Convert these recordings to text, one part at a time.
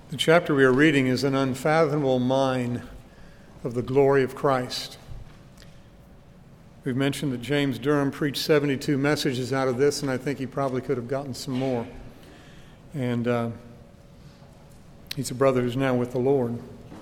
The chapter we are reading is an unfathomable mine of the glory of Christ. We've mentioned that James Durham preached 72 messages out of this, and I think he probably could have gotten some more. And he's a brother who's now with the Lord.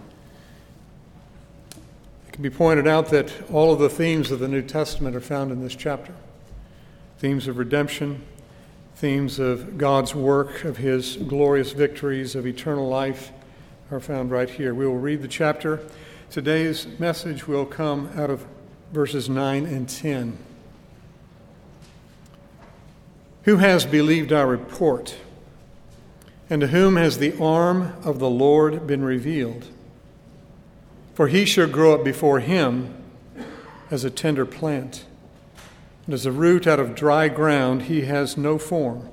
It can be pointed out that all of the themes of the New Testament are found in this chapter. Themes of redemption, themes of God's work, of his glorious victories, of eternal life are found right here. We will read the chapter. Today's message will come out of verses 9 and 10. Who has believed our report? And to whom has the arm of the Lord been revealed? For he shall grow up before him as a tender plant. And as a root out of dry ground, he has no form.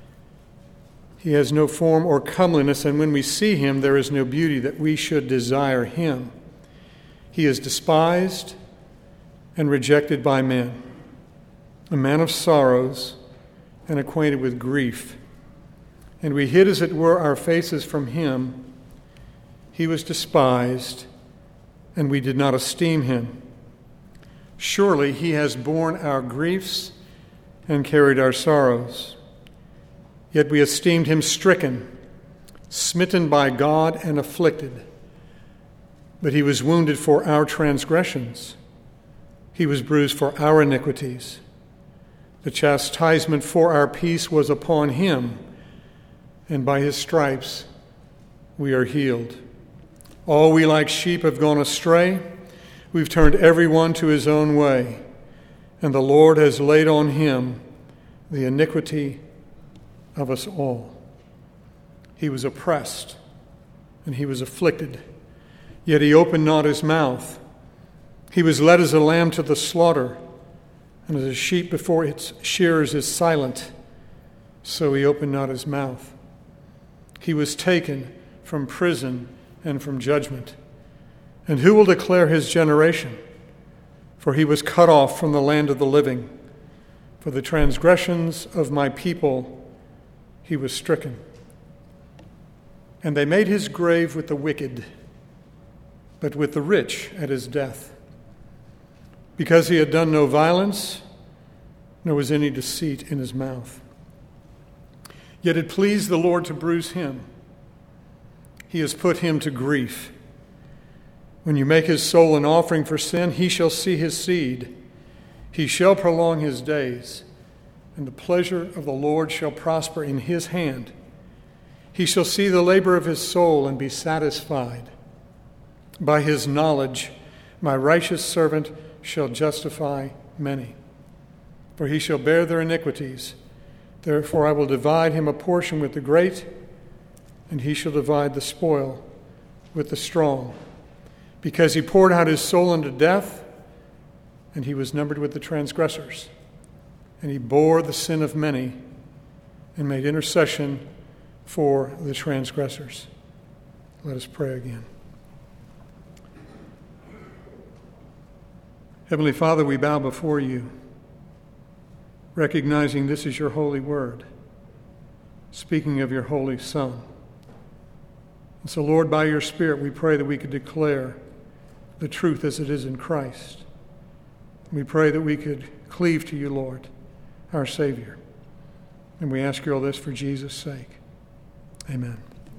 He has no form or comeliness, and when we see him, there is no beauty that we should desire him. He is despised and rejected by men, a man of sorrows and acquainted with grief. And we hid, as it were, our faces from him. He was despised, and we did not esteem him. Surely he has borne our griefs and carried our sorrows. Yet we esteemed him stricken, smitten by God, and afflicted. But he was wounded for our transgressions. He was bruised for our iniquities. The chastisement for our peace was upon him, and by his stripes we are healed. All we like sheep have gone astray. We've turned everyone to his own way, and the Lord has laid on him the iniquity of us all. He was oppressed, and he was afflicted, yet he opened not his mouth. He was led as a lamb to the slaughter, and as a sheep before its shearers is silent, so he opened not his mouth. He was taken from prison and from judgment. And who will declare his generation? For he was cut off from the land of the living. For the transgressions of my people he was stricken. And they made his grave with the wicked, but with the rich at his death. Because he had done no violence, nor was any deceit in his mouth. Yet it pleased the Lord to bruise him. He has put him to grief. When you make his soul an offering for sin, he shall see his seed. He shall prolong his days, and the pleasure of the Lord shall prosper in his hand. He shall see the labor of his soul and be satisfied. By his knowledge, my righteous servant shall justify many, for he shall bear their iniquities. Therefore I will divide him a portion with the great, and he shall divide the spoil with the strong. Because he poured out his soul unto death, and he was numbered with the transgressors. And he bore the sin of many, and made intercession for the transgressors. Let us pray again. Heavenly Father, we bow before you, recognizing this is your holy word, speaking of your holy Son. And so, Lord, by your Spirit, we pray that we could declare the truth as it is in Christ. We pray that we could cleave to you, Lord, our Savior. And we ask you all this for Jesus' sake. Amen.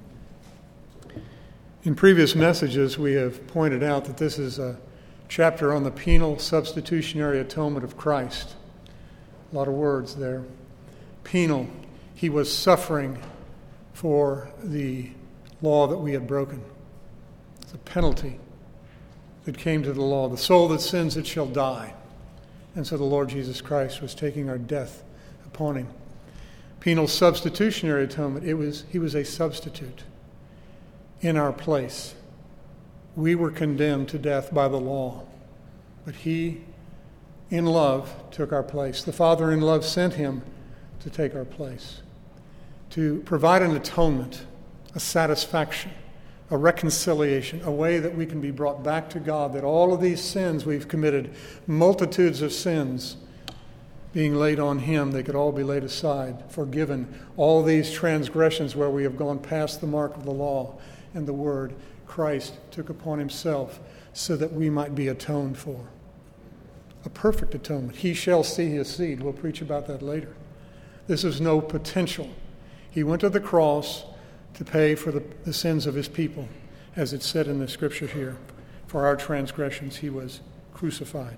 In previous messages, we have pointed out that this is a chapter on the penal substitutionary atonement of Christ. A lot of words there. Penal. He was suffering for the law that we had broken. It's a penalty that came to the law. The soul that sins, it shall die. And so the Lord Jesus Christ was taking our death upon him. Penal substitutionary atonement, he was a substitute in our place. We were condemned to death by the law, but he, in love, took our place. The Father in love sent him to take our place, to provide an atonement, a satisfaction, a reconciliation, a way that we can be brought back to God, that all of these sins we've committed, multitudes of sins being laid on him, they could all be laid aside, forgiven. All these transgressions where we have gone past the mark of the law and the word, Christ took upon himself so that we might be atoned for. A perfect atonement. He shall see his seed. We'll preach about that later. This is no potential. He went to the cross to pay for the sins of his people, as it's said in the scripture here. For our transgressions he was crucified.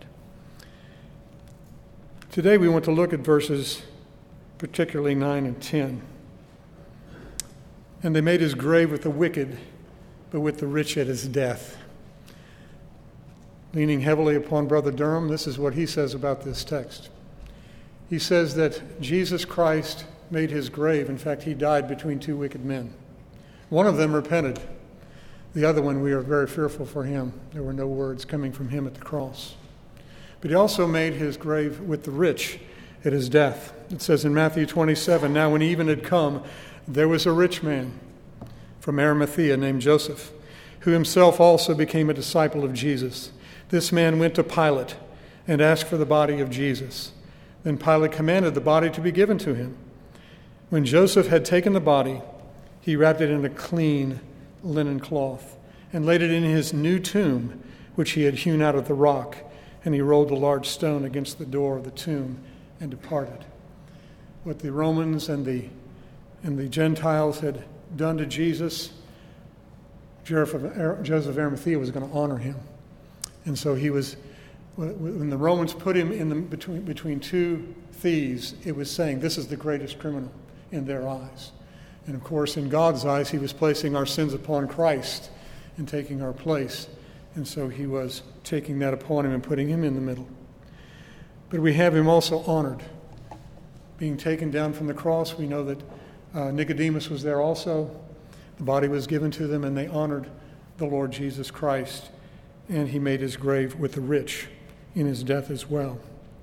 Today we want to look at verses particularly 9 and 10. And they made his grave with the wicked, but with the rich at his death. Leaning heavily upon Brother Durham, this is what he says about this text. He says that Jesus Christ made his grave. In fact, he died between two wicked men. One of them repented. The other one, we are very fearful for him. There were no words coming from him at the cross. But he also made his grave with the rich at his death. It says in Matthew 27, "Now when even had come, there was a rich man from Arimathea named Joseph, who himself also became a disciple of Jesus. This man went to Pilate and asked for the body of Jesus. Then Pilate commanded the body to be given to him. When Joseph had taken the body, he wrapped it in a clean linen cloth and laid it in his new tomb, which he had hewn out of the rock. And he rolled a large stone against the door of the tomb and departed." What the Romans and the Gentiles had done to Jesus, Joseph of Arimathea was going to honor him. And so he was, when the Romans put him in between two thieves, it was saying, this is the greatest criminal in their eyes. And of course, in God's eyes, he was placing our sins upon Christ and taking our place. And so he was taking that upon him and putting him in the middle. But we have him also honored. Being taken down from the cross, we know that Nicodemus was there also. The body was given to them, and they honored the Lord Jesus Christ. And he made his grave with the rich in his death as well.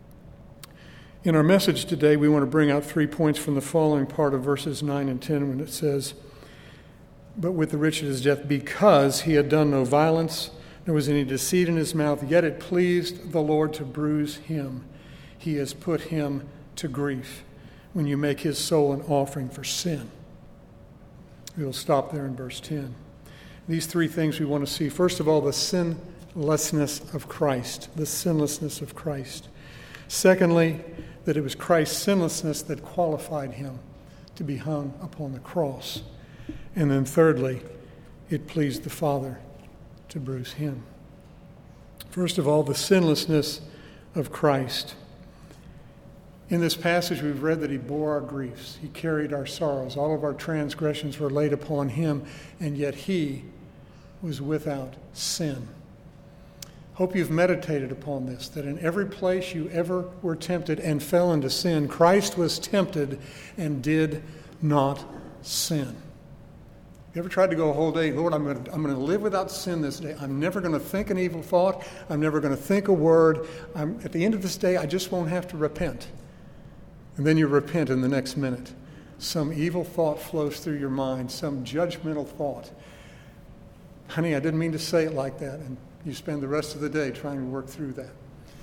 In our message today, we want to bring out 3 points from the following part of verses 9 and 10 when it says, "But with the rich at his death, because he had done no violence, nor was any deceit in his mouth, yet it pleased the Lord to bruise him. He has put him to grief when you make his soul an offering for sin." We will stop there in verse 10. These 3 things we want to see. First of all, the sinlessness of Christ. The sinlessness of Christ. Secondly, that it was Christ's sinlessness that qualified him to be hung upon the cross. And then thirdly, it pleased the Father to bruise him. First of all, the sinlessness of Christ. In this passage, we've read that he bore our griefs. He carried our sorrows. All of our transgressions were laid upon him, and yet he was without sin. Hope you've meditated upon this, that in every place you ever were tempted and fell into sin, Christ was tempted and did not sin. You ever tried to go a whole day, Lord, I'm going to live without sin this day. I'm never going to think an evil thought. I'm never going to think a word. At the end of this day, I just won't have to repent. And then you repent in the next minute. Some evil thought flows through your mind, some judgmental thought. Honey, I didn't mean to say it like that. And you spend the rest of the day trying to work through that.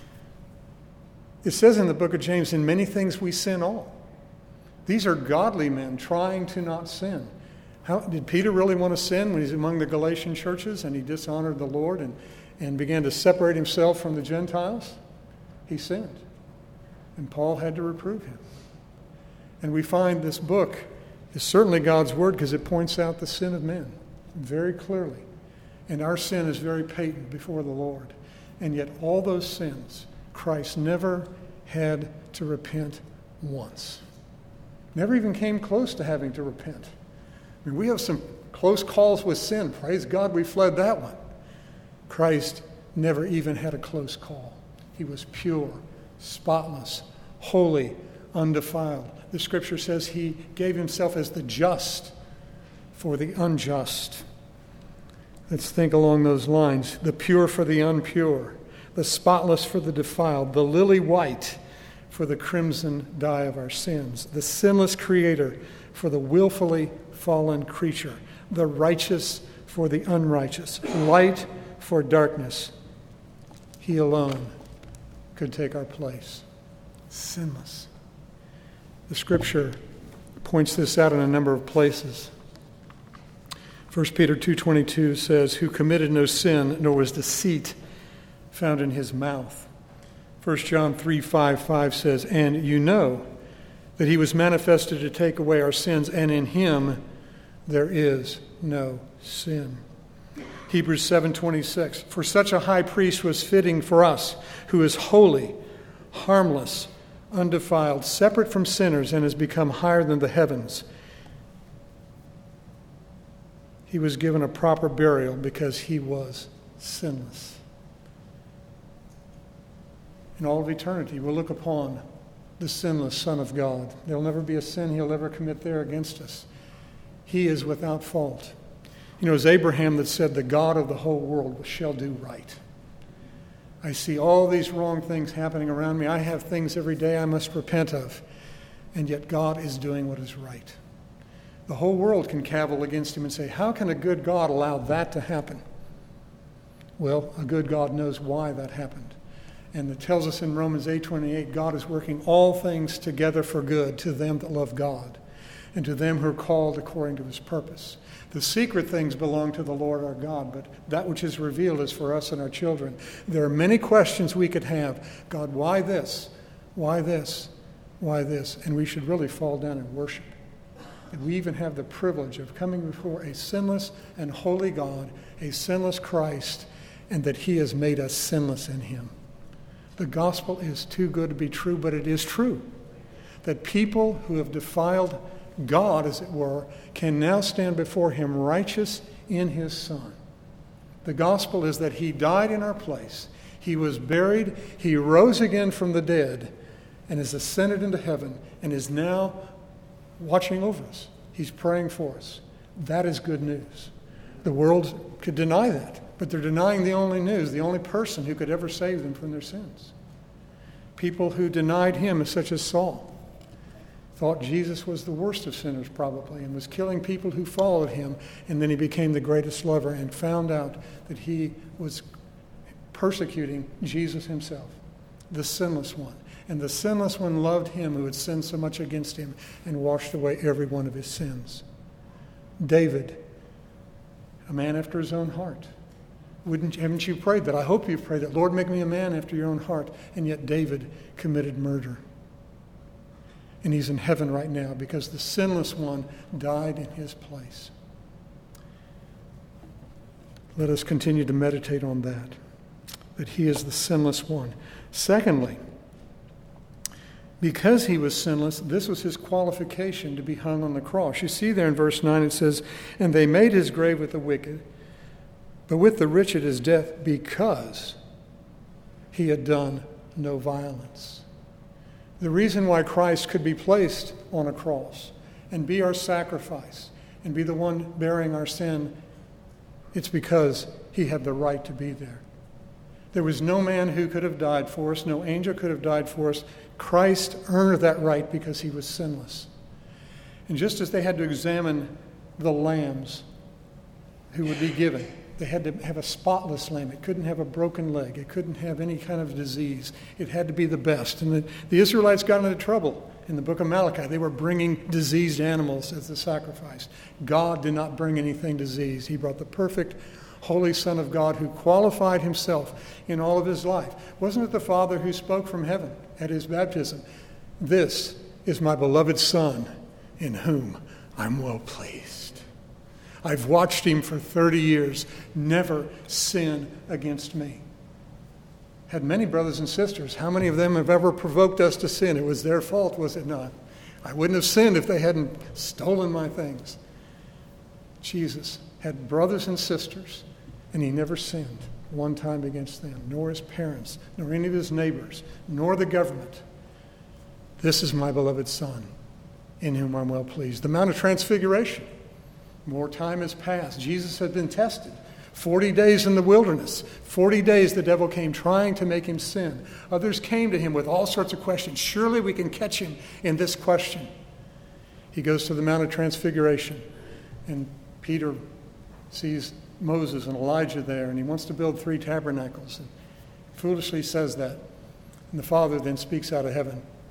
It says in the book of James, in many things we sin all. These are godly men trying to not sin. Did Peter really want to sin when he's among the Galatian churches and he dishonored the Lord and began to separate himself from the Gentiles? He sinned. And Paul had to reprove him. And we find this book is certainly God's word because it points out the sin of men very clearly. And our sin is very patent before the Lord. And yet all those sins, Christ never had to repent once. Never even came close to having to repent. I mean, we have some close calls with sin. Praise God, we fled that one. Christ never even had a close call. He was pure, spotless, holy, undefiled. The scripture says he gave himself as the just for the unjust. Let's think along those lines. The pure for the impure, the spotless for the defiled, the lily white for the crimson dye of our sins, the sinless creator for the willfully fallen creature, the righteous for the unrighteous, light for darkness. He alone could take our place. Sinless. The Scripture points this out in a number of places. 1 Peter 2:22 says, who committed no sin, nor was deceit found in his mouth. 1 John 3:5 says, and you know that he was manifested to take away our sins, and in him there is no sin. Hebrews 7:26, for such a high priest was fitting for us, who is holy, harmless, undefiled, separate from sinners, and has become higher than the heavens. He was given a proper burial because he was sinless. In all of eternity, we'll look upon the sinless Son of God. There will never be a sin he'll ever commit there against us. He is without fault. You know, it was Abraham that said, the God of the whole world shall do right. I see all these wrong things happening around me. I have things every day I must repent of. And yet God is doing what is right. The whole world can cavil against him and say, how can a good God allow that to happen? Well, a good God knows why that happened. And it tells us in Romans 8:28, God is working all things together for good to them that love God and to them who are called according to his purpose. The secret things belong to the Lord our God, but that which is revealed is for us and our children. There are many questions we could have. God, why this? Why this? Why this? And we should really fall down and worship. And we even have the privilege of coming before a sinless and holy God, a sinless Christ, and that he has made us sinless in him. The gospel is too good to be true, but it is true that people who have defiled God, as it were, can now stand before him righteous in his Son. The gospel is that he died in our place. He was buried. He rose again from the dead and has ascended into heaven and is now watching over us. He's praying for us. That is good news. The world could deny that, but they're denying the only news, the only person who could ever save them from their sins. People who denied him, such as Saul, thought Jesus was the worst of sinners probably and was killing people who followed him, and then he became the greatest lover and found out that he was persecuting Jesus himself, the sinless one. And the sinless one loved him who had sinned so much against him and washed away every one of his sins. David, a man after his own heart. Haven't you prayed that? I hope you've prayed that. Lord, make me a man after your own heart. And yet David committed murder. And he's in heaven right now because the sinless one died in his place. Let us continue to meditate on that he is the sinless one. Secondly, because he was sinless, this was his qualification to be hung on the cross. You see there in verse 9 it says, and they made his grave with the wicked, but with the rich at his death, because he had done no violence. The reason why Christ could be placed on a cross and be our sacrifice and be the one bearing our sin, it's because he had the right to be there. There was no man who could have died for us, no angel could have died for us. Christ earned that right because he was sinless. And just as they had to examine the lambs who would be given, they had to have a spotless lamb. It couldn't have a broken leg. It couldn't have any kind of disease. It had to be the best. And the Israelites got into trouble in the book of Malachi. They were bringing diseased animals as the sacrifice. God did not bring anything diseased. He brought the perfect, holy Son of God who qualified himself in all of his life. Wasn't it the Father who spoke from heaven at his baptism? This is my beloved Son in whom I'm well pleased. I've watched him for 30 years never sin against me. Had many brothers and sisters. How many of them have ever provoked us to sin? It was their fault, was it not? I wouldn't have sinned if they hadn't stolen my things. Jesus had brothers and sisters, and he never sinned one time against them, nor his parents, nor any of his neighbors, nor the government. This is my beloved Son, in whom I'm well pleased. The Mount of Transfiguration. More time has passed. Jesus had been tested. 40 days in the wilderness. 40 days the devil came trying to make him sin. Others came to him with all sorts of questions. Surely we can catch him in this question. He goes to the Mount of Transfiguration, and Peter sees Moses and Elijah there, and he wants to build 3 tabernacles. And foolishly says that. And the Father then speaks out of heaven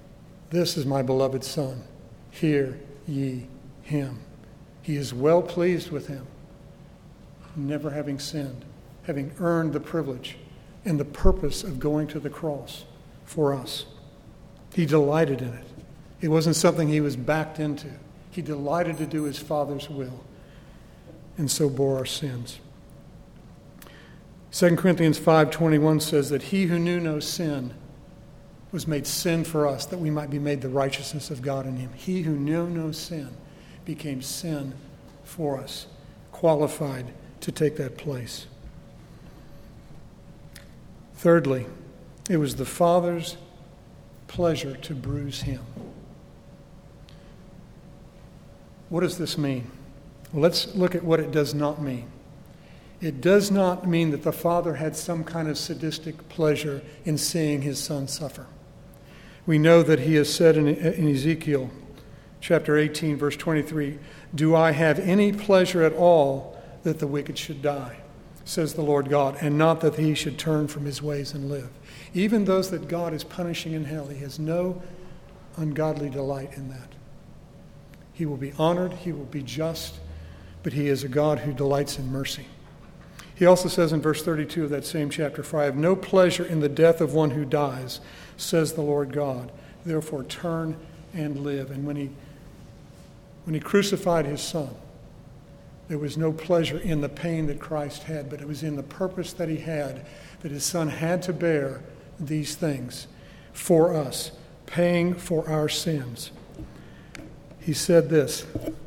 This is my beloved Son. Hear ye him. He is well pleased with him, never having sinned, having earned the privilege and the purpose of going to the cross for us. He delighted in it. It wasn't something he was backed into. He delighted to do his Father's will, and so bore our sins. 2 Corinthians 5:21 says that he who knew no sin was made sin for us, that we might be made the righteousness of God in him. He who knew no sin became sin for us, qualified to take that place. Thirdly, it was the Father's pleasure to bruise him. What does this mean? Well, let's look at what it does not mean. It does not mean that the Father had some kind of sadistic pleasure in seeing his Son suffer. We know that he has said in Ezekiel chapter 18, verse 23, "Do I have any pleasure at all that the wicked should die, says the Lord God, and not that he should turn from his ways and live." Even those that God is punishing in hell, he has no ungodly delight in that. He will be honored, he will be just, but he is a God who delights in mercy. He also says in verse 32 of that same chapter, "For I have no pleasure in the death of one who dies, says the Lord God. Therefore turn and live." And when he crucified his Son, there was no pleasure in the pain that Christ had, but it was in the purpose that he had, that his Son had to bear these things for us, paying for our sins. He said this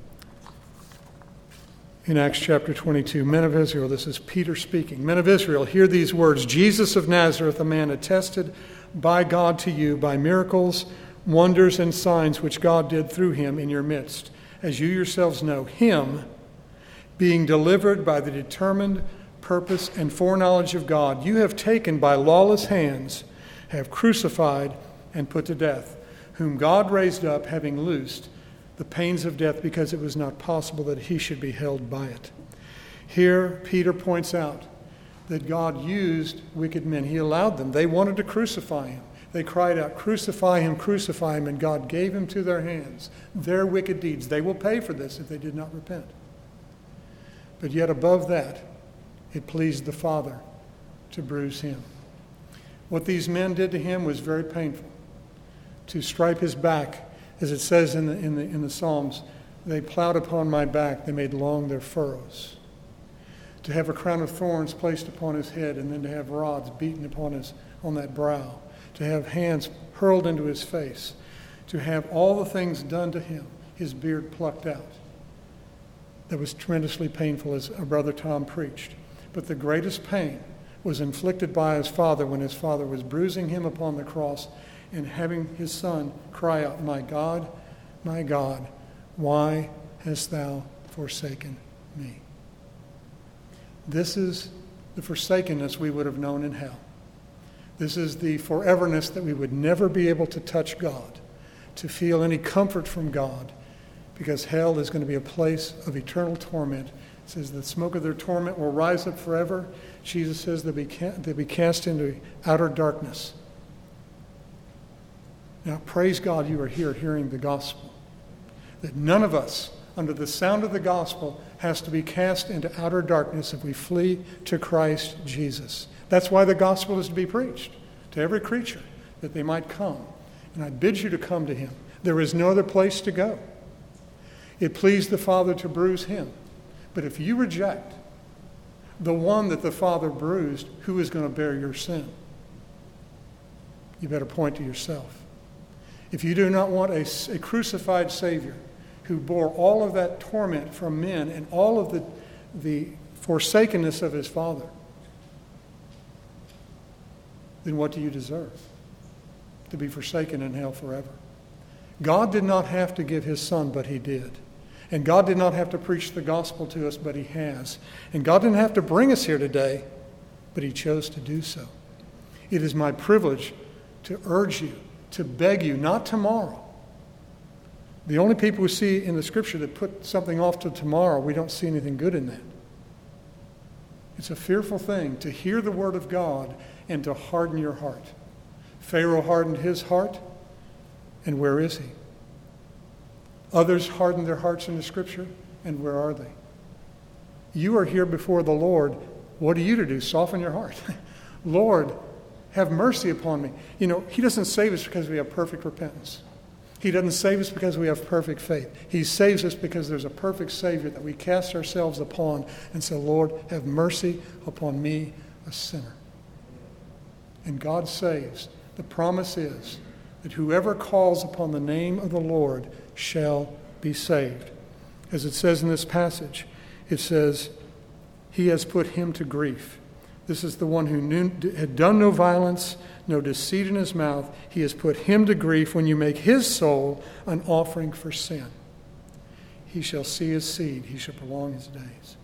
in Acts chapter 22, "Men of Israel," this is Peter speaking, "Men of Israel, hear these words. Jesus of Nazareth, a man attested by God to you by miracles, wonders, and signs which God did through him in your midst, as you yourselves know, him being delivered by the determined purpose and foreknowledge of God, you have taken by lawless hands, have crucified and put to death, whom God raised up, having loosed the pains of death, because it was not possible that he should be held by it." Here, Peter points out that God used wicked men. He allowed them. They wanted to crucify him. They cried out, crucify him, and God gave him to their hands, their wicked deeds. They will pay for this if they did not repent. But yet above that, it pleased the Father to bruise him. What these men did to him was very painful. To stripe his back, as it says in the Psalms, "They plowed upon my back, they made long their furrows." To have a crown of thorns placed upon his head, and then to have rods beaten on that brow. To have hands hurled into his face. To have all the things done to him, his beard plucked out. That was tremendously painful, as our brother Tom preached. But the greatest pain was inflicted by his Father when his Father was bruising him upon the cross and having his Son cry out, my God, why hast thou forsaken me?" This is the forsakenness we would have known in hell. This is the foreverness that we would never be able to touch God, to feel any comfort from God, because hell is going to be a place of eternal torment. It says the smoke of their torment will rise up forever. Jesus says they'll be cast into outer darkness. Now, praise God you are here hearing the gospel. That none of us, under the sound of the gospel, has to be cast into outer darkness if we flee to Christ Jesus. That's why the gospel is to be preached to every creature, that they might come. And I bid you to come to him. There is no other place to go. It pleased the Father to bruise him. But if you reject the one that the Father bruised, who is going to bear your sin? You better point to yourself. If you do not want a crucified Savior who bore all of that torment from men and all of the forsakenness of his Father, then what do you deserve? To be forsaken in hell forever. God did not have to give his Son, but he did. And God did not have to preach the gospel to us, but he has. And God didn't have to bring us here today, but he chose to do so. It is my privilege to urge you, to beg you, not tomorrow. The only people we see in the Scripture that put something off to tomorrow, we don't see anything good in that. It's a fearful thing to hear the word of God and to harden your heart. Pharaoh hardened his heart, And where is he? Others hardened their hearts in the Scripture, and where are they? You are here before the Lord. What are you to do? Soften your heart. Lord, have mercy upon me. You know, he doesn't save us because we have perfect repentance. He doesn't save us because we have perfect faith. He saves us because there's a perfect Savior that we cast ourselves upon and say, Lord, have mercy upon me, a sinner. And God saves. The promise is that whoever calls upon the name of the Lord shall be saved. As it says in this passage, it says, he has put him to grief. This is the one who had done no violence, no deceit in his mouth. He has put him to grief when you make his soul an offering for sin. He shall see his seed. He shall prolong his days.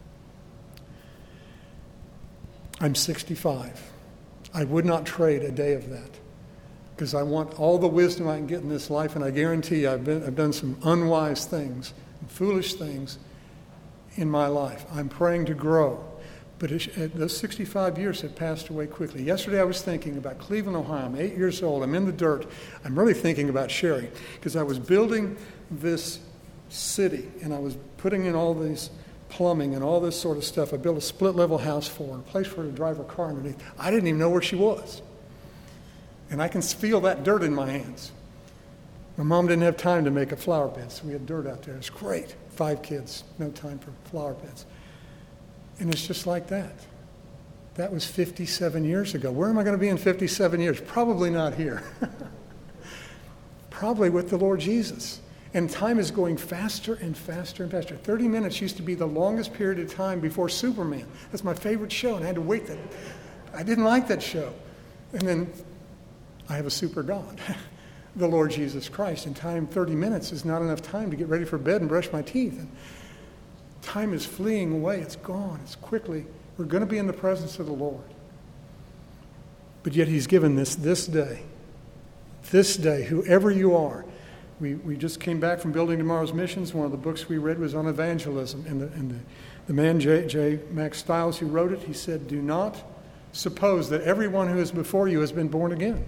I'm 65. I would not trade a day of that because I want all the wisdom I can get in this life, and I guarantee you I've done some unwise things, foolish things in my life. I'm praying to grow. But those 65 years have passed away quickly. Yesterday I was thinking about Cleveland, Ohio. I'm 8 years old. I'm in the dirt. I'm really thinking about Sherry because I was building this city and I was putting in all these plumbing and all this sort of stuff. I built a split-level house for her, a place for her to drive her car underneath. I didn't even know where she was. And I can feel that dirt in my hands. My mom didn't have time to make a flower bed, so we had dirt out there. It's great. 5 kids, no time for flower beds. And it's just like that. That was 57 years ago. Where am I going to be in 57 years? Probably not here. Probably with the Lord Jesus. And time is going faster and faster and faster. 30 minutes used to be the longest period of time before Superman. That's my favorite show, and I had to wait that. I didn't like that show. And then I have a super God, the Lord Jesus Christ. And time, 30 minutes is not enough time to get ready for bed and brush my teeth. And time is fleeing away. It's gone. It's quickly. We're going to be in the presence of the Lord. But yet he's given this day, whoever you are. We just came back from Building Tomorrow's Missions. One of the books we read was on evangelism. And the man, J. Max Stiles, who wrote it, he said, do not suppose that everyone who is before you has been born again.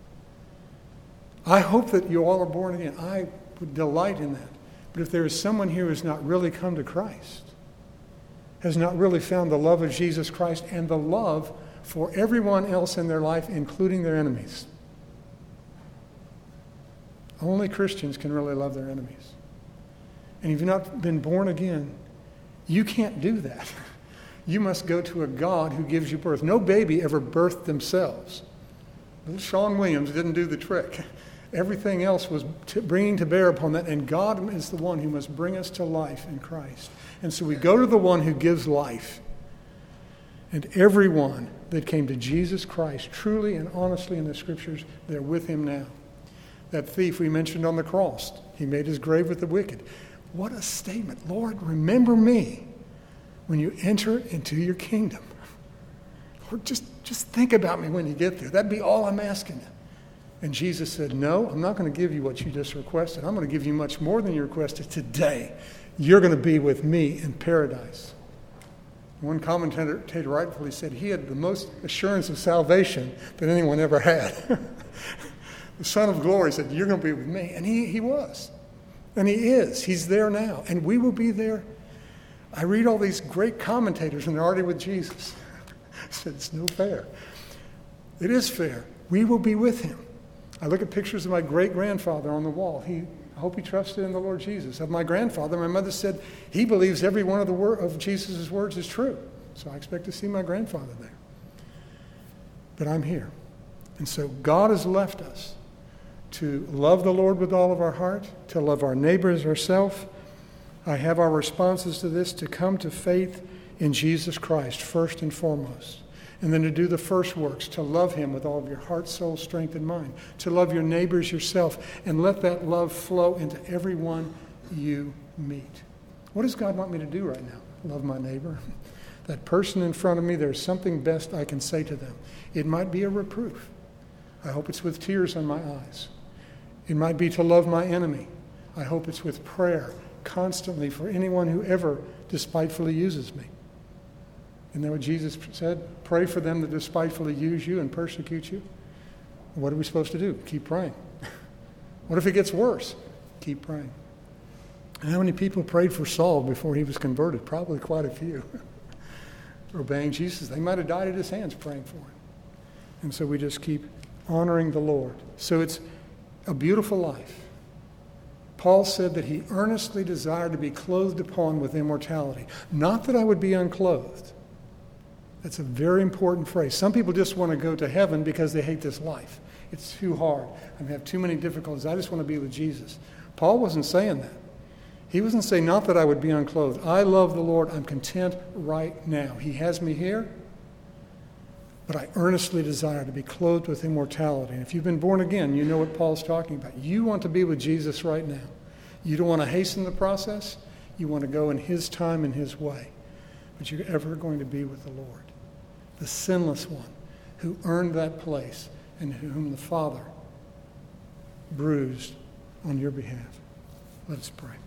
I hope that you all are born again. I would delight in that. But if there is someone here who has not really come to Christ, has not really found the love of Jesus Christ and the love for everyone else in their life, including their enemies. Only Christians can really love their enemies. And if you've not been born again, you can't do that. You must go to a God who gives you birth. No baby ever birthed themselves. Little Sean Williams didn't do the trick. Everything else was bringing to bear upon that, and God is the one who must bring us to life in Christ. And so we go to the one who gives life. And everyone that came to Jesus Christ, truly and honestly in the Scriptures, they're with him now. That thief we mentioned on the cross, he made his grave with the wicked. What a statement. Lord, remember me when you enter into your kingdom. Lord, just think about me when you get there. That'd be all I'm asking you. And Jesus said, no, I'm not going to give you what you just requested. I'm going to give you much more than you requested today. You're going to be with me in paradise. One commentator rightfully said he had the most assurance of salvation that anyone ever had. The Son of Glory said, you're going to be with me. And he was. And he is. He's there now. And we will be there. I read all these great commentators, and they're already with Jesus. I said, it's no fair. It is fair. We will be with him. I look at pictures of my great-grandfather on the wall. I hope he trusted in the Lord Jesus. Of my grandfather, my mother said he believes every one of Jesus' words is true. So I expect to see my grandfather there. But I'm here. And so God has left us to love the Lord with all of our heart, to love our neighbors ourselves. I have our responses to this to come to faith in Jesus Christ first and foremost. And then to do the first works, to love him with all of your heart, soul, strength, and mind. To love your neighbors yourself, and let that love flow into everyone you meet. What does God want me to do right now? Love my neighbor. That person in front of me, there's something best I can say to them. It might be a reproof. I hope it's with tears on my eyes. It might be to love my enemy. I hope it's with prayer constantly for anyone who ever despitefully uses me. Isn't that what Jesus said? Pray for them that despitefully use you and persecute you. What are we supposed to do? Keep praying. What if it gets worse? Keep praying. How many people prayed for Saul before he was converted? Probably quite a few. Obeying Jesus. They might have died at his hands praying for him. And so we just keep honoring the Lord. So it's a beautiful life. Paul said that he earnestly desired to be clothed upon with immortality. Not that I would be unclothed. That's a very important phrase. Some people just want to go to heaven because they hate this life. It's too hard. I have too many difficulties. I just want to be with Jesus. Paul wasn't saying that. He wasn't saying, not that I would be unclothed. I love the Lord. I'm content right now. He has me here, but I earnestly desire to be clothed with immortality. And if you've been born again, you know what Paul's talking about. You want to be with Jesus right now. You don't want to hasten the process. You want to go in his time and his way. But you're ever going to be with the Lord, the sinless one who earned that place and whom the Father bruised on your behalf. Let us pray.